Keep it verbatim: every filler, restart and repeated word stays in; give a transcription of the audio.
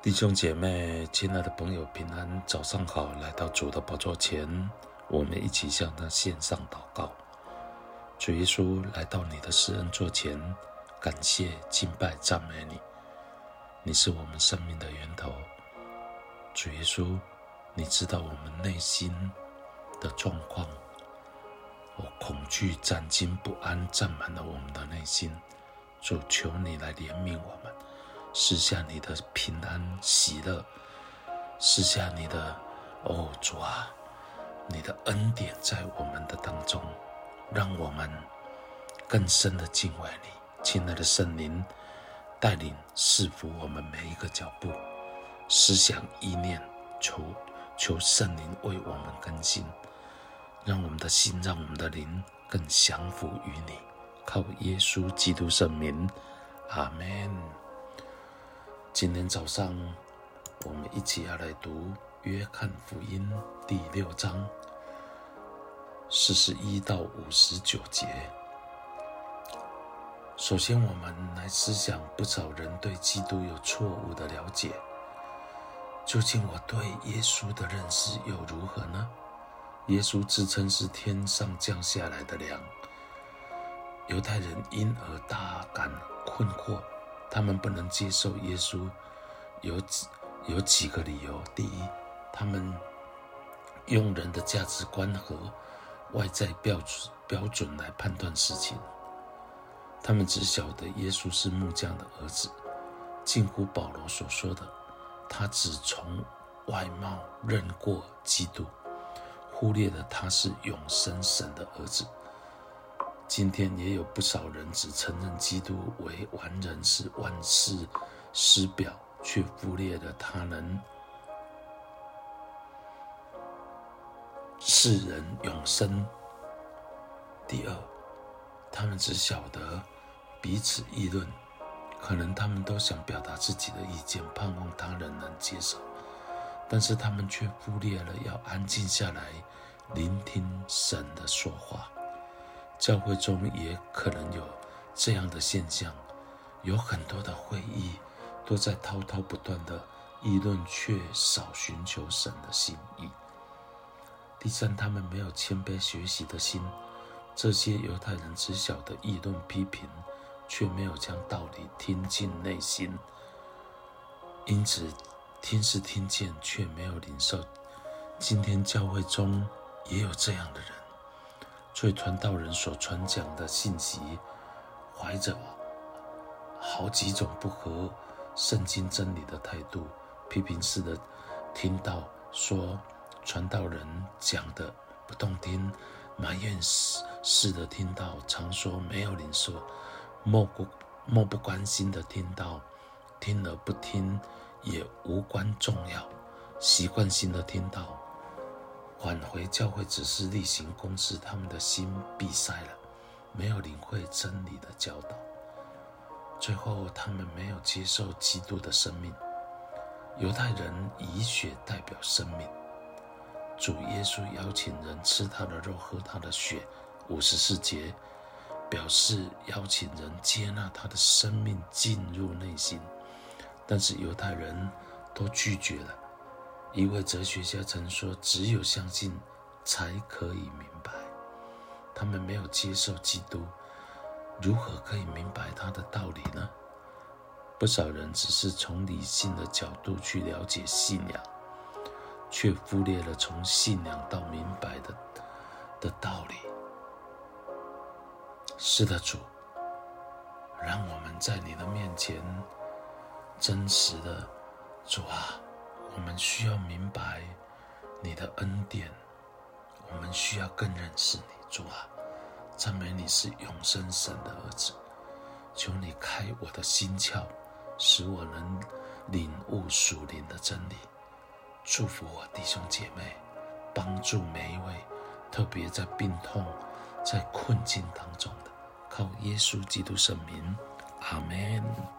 弟兄姐妹，亲爱的朋友，平安，早上好！来到主的宝座前，我们一起向他献上祷告。主耶稣，来到你的施恩座前，感谢、敬拜、赞美你。你是我们生命的源头。主耶稣，你知道我们内心的状况，我恐惧、战惊、不安占满了我们的内心。主，求你来怜悯我们，施下你的平安喜乐，施下你的哦主啊，你的恩典在我们的当中，让我们更深的敬畏你。亲爱的圣灵，带领赐福我们每一个脚步，思想意念，求求圣灵为我们更新，让我们的心，让我们的灵更降服于你。靠耶稣基督圣名，阿们。今天早上我们一起要来读约翰福音第六章四十一到五十九节。首先我们来思想，不少人对基督有错误的了解，究竟我对耶稣的认识又如何呢？耶稣自称是天上降下来的粮，犹太人因而大感困惑，他们不能接受耶稣有几有几个理由。第一，他们用人的价值观和外在标准标准来判断事情，他们只晓得耶稣是木匠的儿子，近乎保罗所说的，他只从外貌认过基督，忽略了他是永生神的儿子。今天也有不少人只承认基督为完人，是万事师表，却忽略了他能使人永生。第二，他们只晓得彼此议论，可能他们都想表达自己的意见，盼望他人能接受，但是他们却忽略了要安静下来聆听神的说话。教会中也可能有这样的现象，有很多的会议都在滔滔不断的议论，却少寻求神的心意。第三，他们没有谦卑学习的心，这些犹太人只晓得议论批评，却没有将道理听进内心，因此听是听见，却没有领受。今天教会中也有这样的人，对传道人所传讲的信息怀着好几种不合圣经真理的态度，批评式的听到说传道人讲的不动听，埋怨式的听到常说没有领受，漠不漠不关心的听到听了不听也无关重要，习惯性的听到返回教会只是例行公事，他们的心闭塞了，没有领会真理的教导。最后他们没有接受基督的生命。犹太人以血代表生命，主耶稣邀请人吃他的肉，喝他的血，五十四节表示邀请人接纳他的生命进入内心，但是犹太人都拒绝了。一位哲学家曾说，只有相信才可以明白。他们没有接受基督，如何可以明白他的道理呢？不少人只是从理性的角度去了解信仰，却忽略了从信仰到明白 的, 的道理。是的，主，让我们在你的面前真实的，主啊，我们需要明白你的恩典，我们需要更认识你。主啊，赞美你是永生神的儿子，求你开我的心窍，使我能领悟属灵的真理。祝福我弟兄姐妹，帮助每一位特别在病痛在困境当中的，靠耶稣基督圣名，阿们。